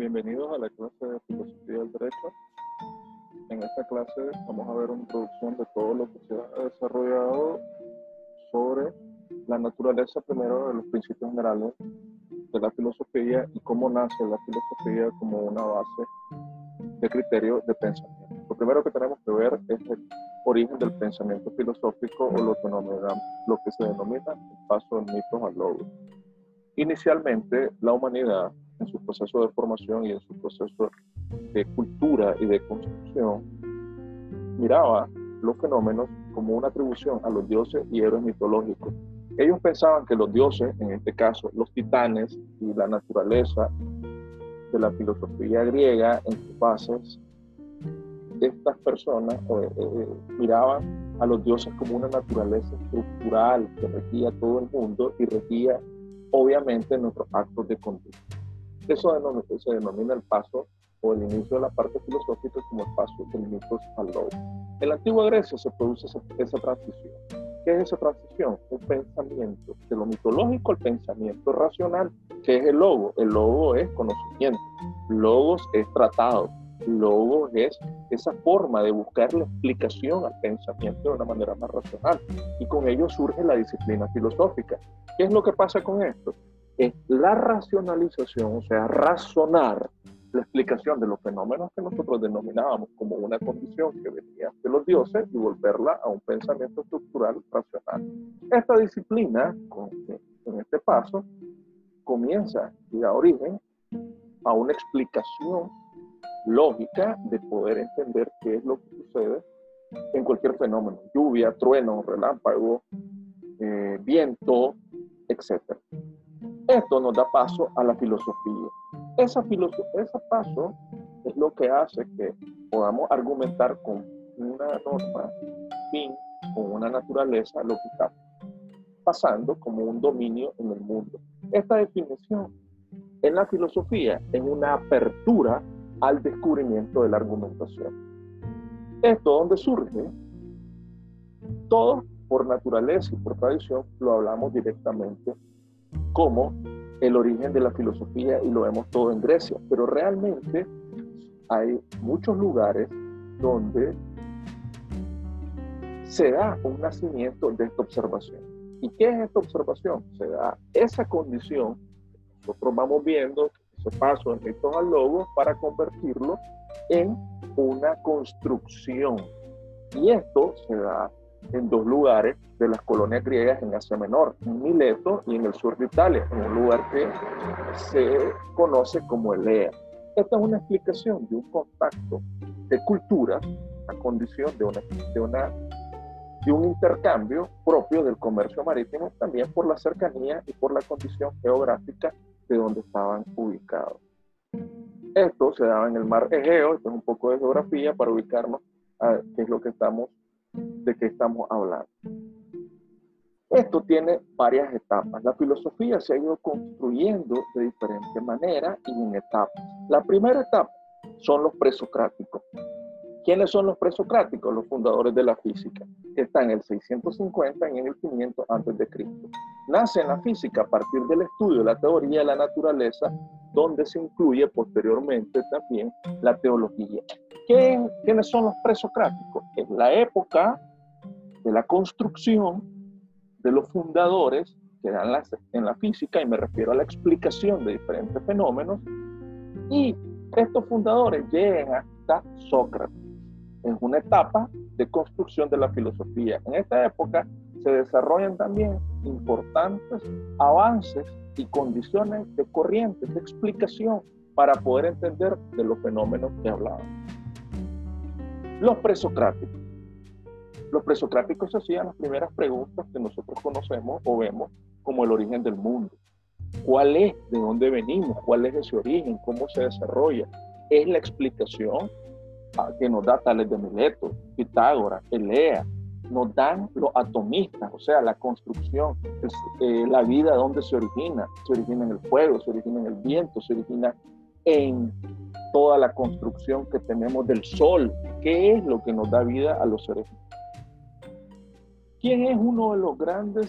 Bienvenidos a la clase de Filosofía del Derecho. En esta clase vamos a ver una introducción de todo lo que se ha desarrollado sobre la naturaleza primero de los principios generales de la filosofía y cómo nace la filosofía como una base de criterio de pensamiento. Lo primero que tenemos que ver es el origen del pensamiento filosófico o lo que se denomina el paso del mitos al logos. Inicialmente, la humanidad, en su proceso de formación y en su proceso de cultura y de construcción, miraba los fenómenos como una atribución a los dioses y héroes mitológicos. Ellos pensaban que los dioses, en este caso los titanes y la naturaleza de la filosofía griega en sus bases, estas personas miraban a los dioses como una naturaleza estructural que regía todo el mundo y regía obviamente nuestros actos de conducta. Eso se denomina el paso o el inicio de la parte filosófica como el paso del mitos al logos. En la antigua Grecia se produce esa transición. ¿Qué es esa transición? Un pensamiento de lo mitológico al pensamiento racional. ¿Qué es el logo? El logo es conocimiento. Logos es tratado. Logos es esa forma de buscar la explicación al pensamiento de una manera más racional. Y con ello surge la disciplina filosófica. ¿Qué es lo que pasa con esto? Es la racionalización, o sea, razonar la explicación de los fenómenos que nosotros denominábamos como una condición que venía de los dioses y volverla a un pensamiento estructural racional. Esta disciplina, en este paso, comienza y da origen a una explicación lógica de poder entender qué es lo que sucede en cualquier fenómeno: lluvia, trueno, relámpago, viento, etc. Esto nos da paso a la filosofía. Ese paso es lo que hace que podamos argumentar con una norma, fin, con una naturaleza, lo que está pasando como un dominio en el mundo. Esta definición en la filosofía es una apertura al descubrimiento de la argumentación. ¿Esto dónde surge? Todos, por naturaleza y por tradición, lo hablamos directamente como el origen de la filosofía y lo vemos todo en Grecia, pero realmente hay muchos lugares donde se da un nacimiento de esta observación. ¿Y qué es esta observación? Se da esa condición, nosotros vamos viendo ese paso del mitos al logos para convertirlo en una construcción. Y esto se da en dos lugares de las colonias griegas en Asia Menor, en Mileto y en el sur de Italia, en un lugar que se conoce como Elea. Esta es una explicación de un contacto de culturas, la condición de un intercambio propio del comercio marítimo, también por la cercanía y por la condición geográfica de donde estaban ubicados. Esto se daba en el mar Egeo. Esto es un poco de geografía para ubicarnos a qué es lo que de qué estamos hablando. Esto tiene varias etapas. La filosofía se ha ido construyendo de diferentes maneras y en etapas. La primera etapa son los presocráticos. ¿Quiénes son los presocráticos? Los fundadores de la física, que están en el 650 y en el 500 a.C. Nace en la física a partir del estudio de la teoría de la naturaleza, donde se incluye posteriormente también la teología. ¿Quiénes son los presocráticos? Es la época de la construcción de los fundadores que dan en la física, y me refiero a la explicación de diferentes fenómenos, y estos fundadores llegan hasta Sócrates. Es una etapa de construcción de la filosofía. En esta época se desarrollan también importantes avances y condiciones de corrientes, de explicación para poder entender de los fenómenos que hablaban. Los presocráticos. Los presocráticos hacían las primeras preguntas que nosotros conocemos o vemos como el origen del mundo. ¿Cuál es? ¿De dónde venimos? ¿Cuál es ese origen? ¿Cómo se desarrolla? Es la explicación que nos da Tales de Mileto, Pitágoras, Elea. Nos dan los atomistas, o sea, la construcción, la vida, ¿dónde se origina? Se origina en el fuego, se origina en el viento, se origina en toda la construcción que tenemos del sol. ¿Qué es lo que nos da vida a los seres humanos? ¿Quién es uno de los grandes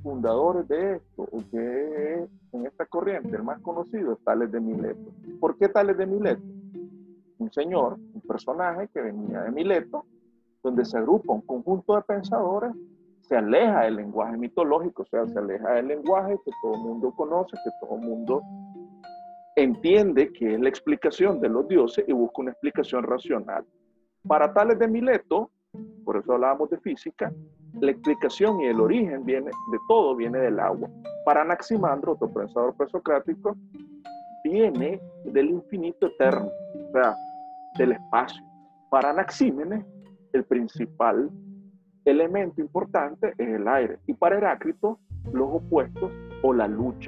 fundadores de esto, o que es en esta corriente el más conocido, es Tales de Mileto. ¿Por qué Tales de Mileto? Un señor, un personaje que venía de Mileto, donde se agrupa un conjunto de pensadores, se aleja del lenguaje mitológico, o sea, se aleja del lenguaje que todo el mundo conoce, que todo el mundo entiende que es la explicación de los dioses y busca una explicación racional. Para Tales de Mileto, por eso hablábamos de física, la explicación y el origen de todo viene del agua. Para Anaximandro, otro pensador presocrático, viene del infinito eterno, o sea, del espacio. Para Anaxímenes, el principal elemento importante es el aire. Y para Heráclito, los opuestos o la lucha.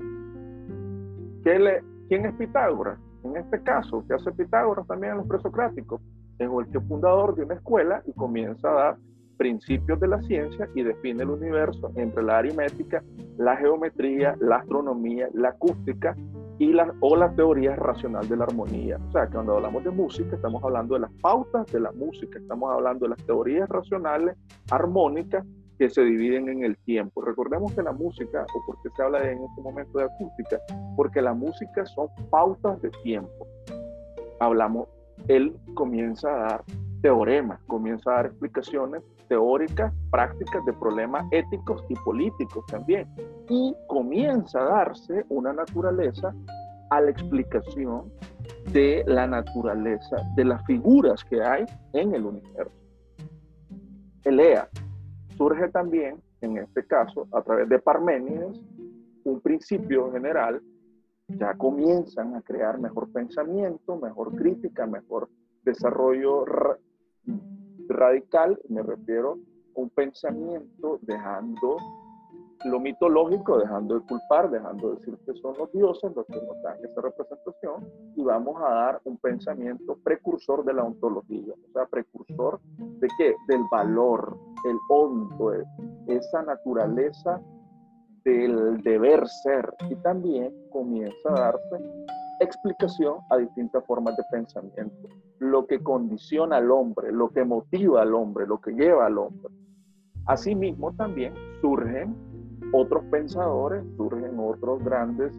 ¿Quién es Pitágoras? En este caso, ¿qué hace Pitágoras también en los presocráticos? Es el fundador de una escuela y comienza a dar principios de la ciencia y define el universo entre la aritmética, la geometría, la astronomía, la acústica o la teoría racional de la armonía. O sea, que cuando hablamos de música, estamos hablando de las pautas de la música, estamos hablando de las teorías racionales, armónicas, que se dividen en el tiempo. Recordemos que la música, o por qué se habla en este momento de acústica, porque la música son pautas de tiempo. Él comienza a dar teoremas, comienza a dar explicaciones teóricas, prácticas de problemas éticos y políticos también. Y comienza a darse una naturaleza a la explicación de la naturaleza, de las figuras que hay en el universo. Elea surge también, en este caso, a través de Parménides, un principio general. Ya comienzan a crear mejor pensamiento, mejor crítica, mejor desarrollo radical. Me refiero a un pensamiento dejando lo mitológico, dejando de culpar, dejando de decir que son los dioses los que nos dan esa representación, y vamos a dar un pensamiento precursor de la ontología. O sea, precursor ¿de qué? Del valor, el onto, esa naturaleza del deber ser, y también comienza a darse explicación a distintas formas de pensamiento, lo que condiciona al hombre, lo que motiva al hombre, lo que lleva al hombre. Asimismo también surgen otros pensadores, surgen otros grandes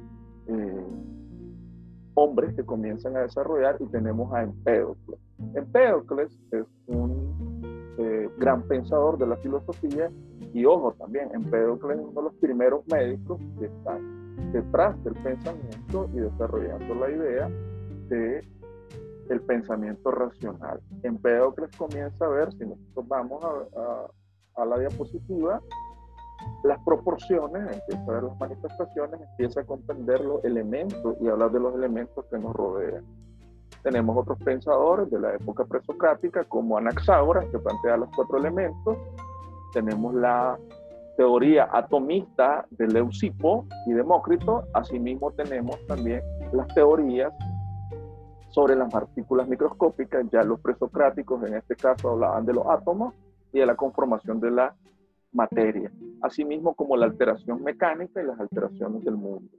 hombres que comienzan a desarrollar, y tenemos a Empédocles. Empédocles es un gran pensador de la filosofía, y ojo también, Empédocles es uno de los primeros médicos que están detrás del pensamiento y desarrollando la idea del pensamiento racional. Empédocles comienza a ver, si nosotros vamos a la diapositiva, las proporciones, empieza a ver las manifestaciones, empieza a comprender los elementos y hablar de los elementos que nos rodean. Tenemos otros pensadores de la época presocrática, como Anaxágoras, que plantea los 4 elementos. Tenemos la teoría atomista de Leucipo y Demócrito. Asimismo tenemos también las teorías sobre las partículas microscópicas. Ya los presocráticos en este caso hablaban de los átomos y de la conformación de la materia, asimismo como la alteración mecánica y las alteraciones del mundo.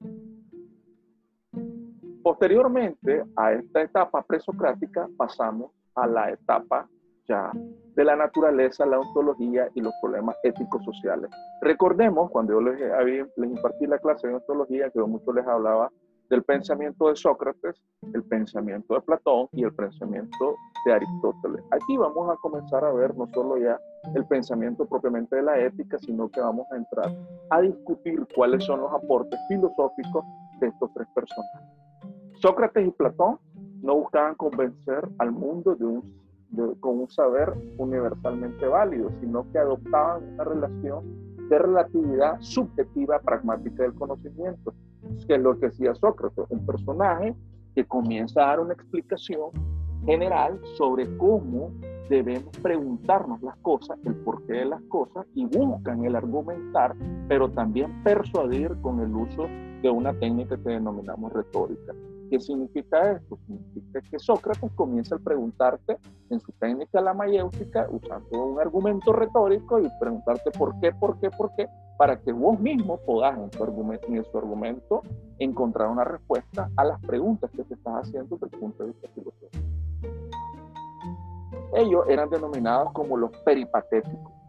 Posteriormente a esta etapa presocrática pasamos a la etapa ya de la naturaleza, la ontología y los problemas éticos sociales. Recordemos, cuando yo les impartí la clase de ontología, que yo mucho les hablaba del pensamiento de Sócrates, el pensamiento de Platón y el pensamiento de Aristóteles. Aquí vamos a comenzar a ver no solo ya el pensamiento propiamente de la ética, sino que vamos a entrar a discutir cuáles son los aportes filosóficos de estos 3 personajes. Sócrates y Platón no buscaban convencer al mundo con un saber universalmente válido, sino que adoptaban una relación de relatividad subjetiva pragmática del conocimiento, que es lo que decía Sócrates, un personaje que comienza a dar una explicación general sobre cómo debemos preguntarnos las cosas, el porqué de las cosas, y buscan el argumentar, pero también persuadir con el uso de una técnica que denominamos retórica. ¿Qué significa esto? Significa que Sócrates comienza a preguntarte en su técnica la mayéutica, usando un argumento retórico, y preguntarte por qué, para que vos mismo podás en su argumento encontrar una respuesta a las preguntas que te estás haciendo desde el punto de vista filosófico. Ellos eran denominados como los peripatéticos.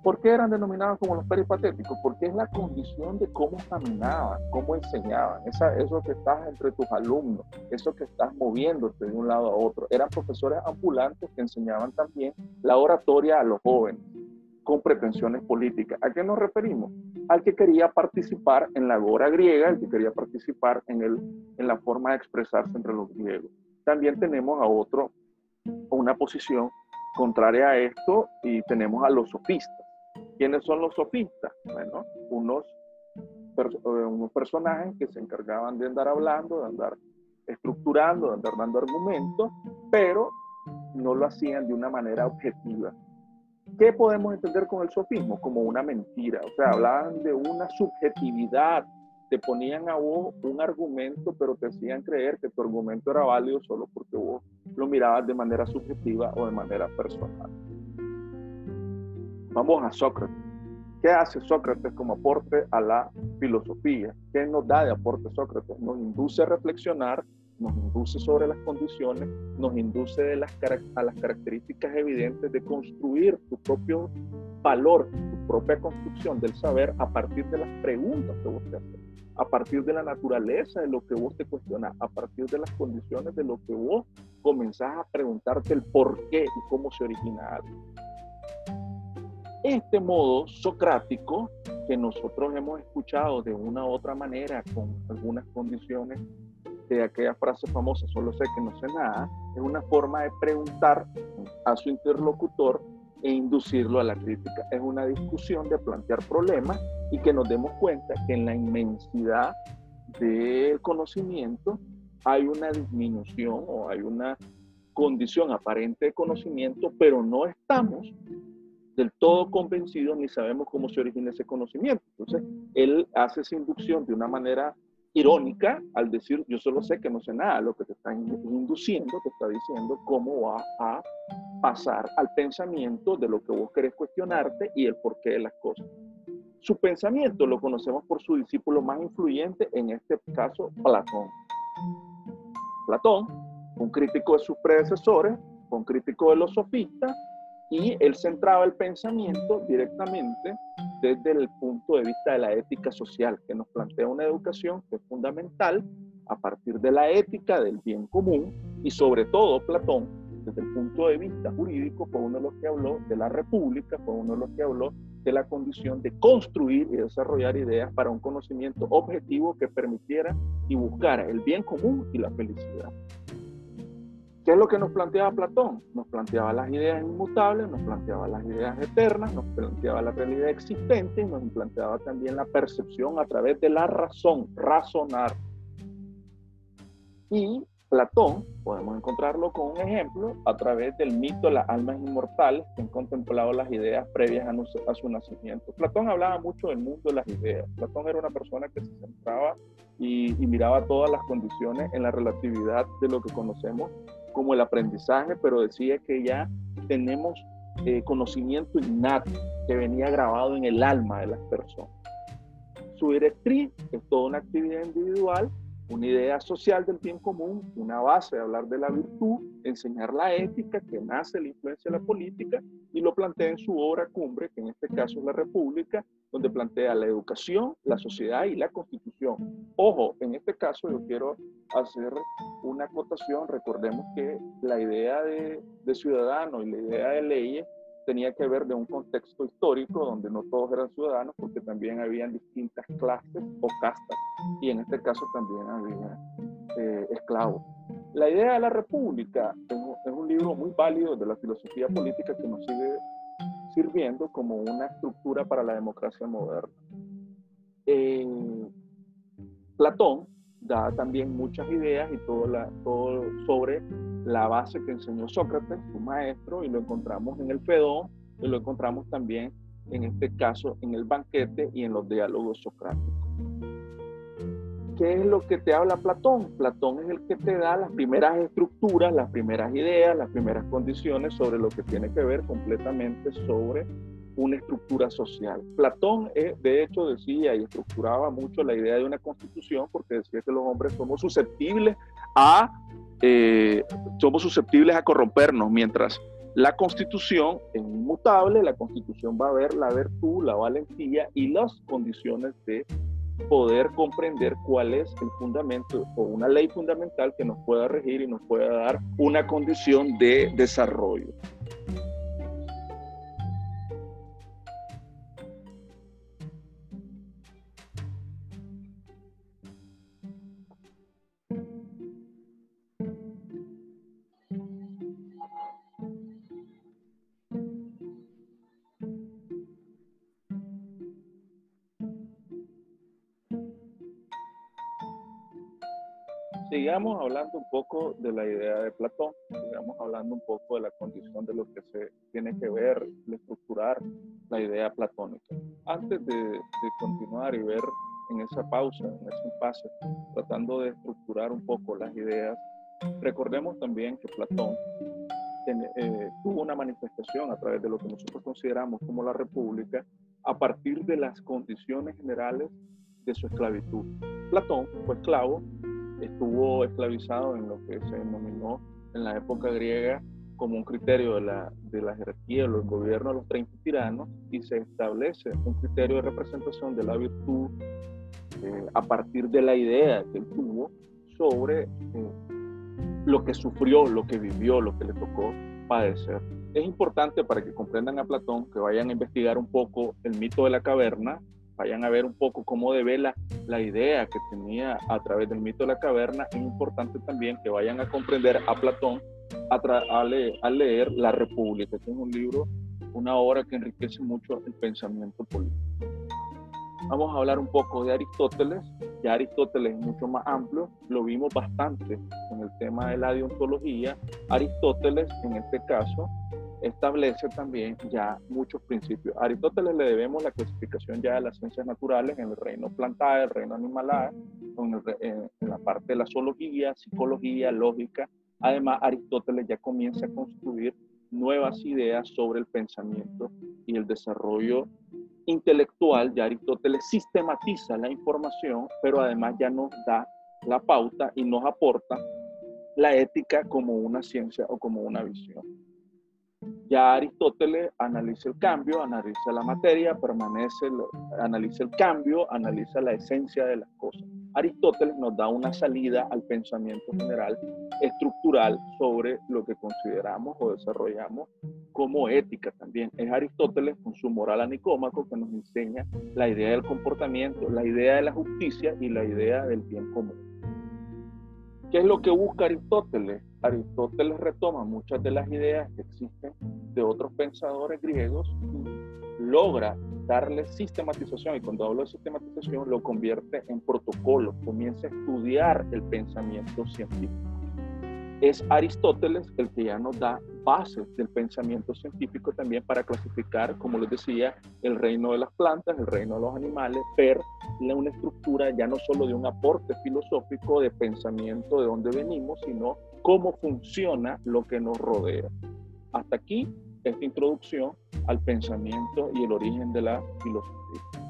¿Por qué eran denominados como los peripatéticos? Porque es la condición de cómo caminaban, cómo enseñaban, eso que estás entre tus alumnos, eso que estás moviéndote de un lado a otro. Eran profesores ambulantes que enseñaban también la oratoria a los jóvenes, con pretensiones políticas. ¿A qué nos referimos? Al que quería participar en la agora griega, el que quería participar en la forma de expresarse entre los griegos. También tenemos una posición contraria a esto, y tenemos a los sofistas. ¿Quiénes son los sofistas? Bueno, unos personajes que se encargaban de andar hablando, de andar estructurando, de andar dando argumentos, pero no lo hacían de una manera objetiva. ¿Qué podemos entender con el sofismo? Como una mentira. O sea, hablaban de una subjetividad, te ponían a vos un argumento, pero te hacían creer que tu argumento era válido solo porque vos lo mirabas de manera subjetiva o de manera personal. Vamos a Sócrates. ¿Qué hace Sócrates como aporte a la filosofía? ¿Qué nos da de aporte Sócrates? Nos induce a reflexionar, nos induce sobre las condiciones, nos induce a las características evidentes de construir tu propio valor, tu propia construcción del saber a partir de las preguntas que vos te haces, a partir de la naturaleza de lo que vos te cuestionas, a partir de las condiciones de lo que vos comenzás a preguntarte el por qué y cómo se origina algo. Este modo socrático que nosotros hemos escuchado de una u otra manera con algunas condiciones de aquella frase famosa, solo sé que no sé nada, es una forma de preguntar a su interlocutor e inducirlo a la crítica. Es una discusión de plantear problemas y que nos demos cuenta que en la inmensidad del conocimiento hay una disminución o hay una condición aparente de conocimiento, pero no estamos del todo convencidos ni sabemos cómo se origina ese conocimiento. Entonces, él hace esa inducción de una manera irónica al decir, yo solo sé que no sé nada. Lo que te está induciendo, te está diciendo cómo va a pasar al pensamiento de lo que vos querés cuestionarte y el porqué de las cosas. Su pensamiento lo conocemos por su discípulo más influyente, en este caso, Platón. Platón, un crítico de sus predecesores, un crítico de los sofistas, y él centraba el pensamiento directamente desde el punto de vista de la ética social, que nos plantea una educación que es fundamental a partir de la ética del bien común, y sobre todo Platón, desde el punto de vista jurídico, fue uno de los que habló de la república, fue uno de los que habló de la condición de construir y desarrollar ideas para un conocimiento objetivo que permitiera y buscara el bien común y la felicidad. ¿Qué es lo que nos planteaba Platón? Nos planteaba las ideas inmutables, nos planteaba las ideas eternas, nos planteaba la realidad existente y nos planteaba también la percepción a través de la razón, razonar. Y Platón, podemos encontrarlo con un ejemplo a través del mito de las almas inmortales que han contemplado las ideas previas a su nacimiento. Platón hablaba mucho del mundo de las ideas. Platón era una persona que se centraba y miraba todas las condiciones en la relatividad de lo que conocemos como el aprendizaje, pero decía que ya tenemos conocimiento innato que venía grabado en el alma de las personas. Su directriz es toda una actividad individual, una idea social del bien común, una base de hablar de la virtud, enseñar la ética que nace de la influencia de la política, y lo plantea en su obra cumbre, que en este caso es La República, donde plantea la educación, la sociedad y la constitución. Ojo, en este caso yo quiero hacer una acotación. Recordemos que la idea de ciudadano y la idea de leyes tenía que ver de un contexto histórico donde no todos eran ciudadanos, porque también habían distintas clases o castas, y en este caso también había esclavos. La idea de la república es un libro muy válido de la filosofía política que nos sigue sirviendo como una estructura para la democracia moderna. Platón da también muchas ideas y todo sobre la base que enseñó Sócrates, su maestro, y lo encontramos en el Fedón, y lo encontramos también, en este caso, en el banquete y en los diálogos socráticos. ¿Qué es lo que te habla Platón? Platón es el que te da las primeras estructuras, las primeras ideas, las primeras condiciones sobre lo que tiene que ver completamente sobre una estructura social. Platón, de hecho, decía y estructuraba mucho la idea de una constitución, porque decía que los hombres somos susceptibles a corrompernos, mientras La Constitución es inmutable, la Constitución va a ver la virtud, la valentía y las condiciones de poder comprender cuál es el fundamento o una ley fundamental que nos pueda regir y nos pueda dar una condición de desarrollo. Sigamos hablando un poco de la idea de Platón, sigamos hablando un poco de la condición de lo que se tiene que ver, de estructurar la idea platónica. Antes de continuar y ver en esa pausa, en ese impasse, tratando de estructurar un poco las ideas, recordemos también que Platón tuvo una manifestación a través de lo que nosotros consideramos como la República a partir de las condiciones generales de su esclavitud. Platón fue esclavo, estuvo esclavizado en lo que se denominó en la época griega como un criterio de la jerarquía, del gobierno de los 30 tiranos, y se establece un criterio de representación de la virtud a partir de la idea que él tuvo sobre lo que sufrió, lo que vivió, lo que le tocó padecer. Es importante para que comprendan a Platón que vayan a investigar un poco el mito de la caverna, vayan a ver un poco cómo devela la idea que tenía a través del mito de la caverna. Es importante también que vayan a comprender a Platón al leer La República, que es un libro, una obra que enriquece mucho el pensamiento político. Vamos a hablar un poco de Aristóteles. Ya Aristóteles es mucho más amplio, lo vimos bastante en el tema de la deontología. Aristóteles, en este caso, establece también ya muchos principios. A Aristóteles le debemos la clasificación ya de las ciencias naturales en el reino plantae, el reino animalae, en la parte de la zoología, psicología, lógica. Además, Aristóteles ya comienza a construir nuevas ideas sobre el pensamiento y el desarrollo intelectual. Ya Aristóteles sistematiza la información, pero además ya nos da la pauta y nos aporta la ética como una ciencia o como una visión. Ya Aristóteles analiza el cambio, analiza la materia, analiza el cambio, analiza la esencia de las cosas. Aristóteles nos da una salida al pensamiento general, estructural, sobre lo que consideramos o desarrollamos como ética también. Es Aristóteles con su moral a Nicómaco que nos enseña la idea del comportamiento, la idea de la justicia y la idea del bien común. ¿Qué es lo que busca Aristóteles? Aristóteles retoma muchas de las ideas que existen de otros pensadores griegos y logra darle sistematización, y cuando hablo de sistematización lo convierte en protocolo, comienza a estudiar el pensamiento científico. Es Aristóteles el que ya nos da bases del pensamiento científico también para clasificar, como les decía, el reino de las plantas, el reino de los animales, ver una estructura ya no solo de un aporte filosófico de pensamiento de dónde venimos, sino cómo funciona lo que nos rodea. Hasta aquí esta introducción al pensamiento y el origen de la filosofía.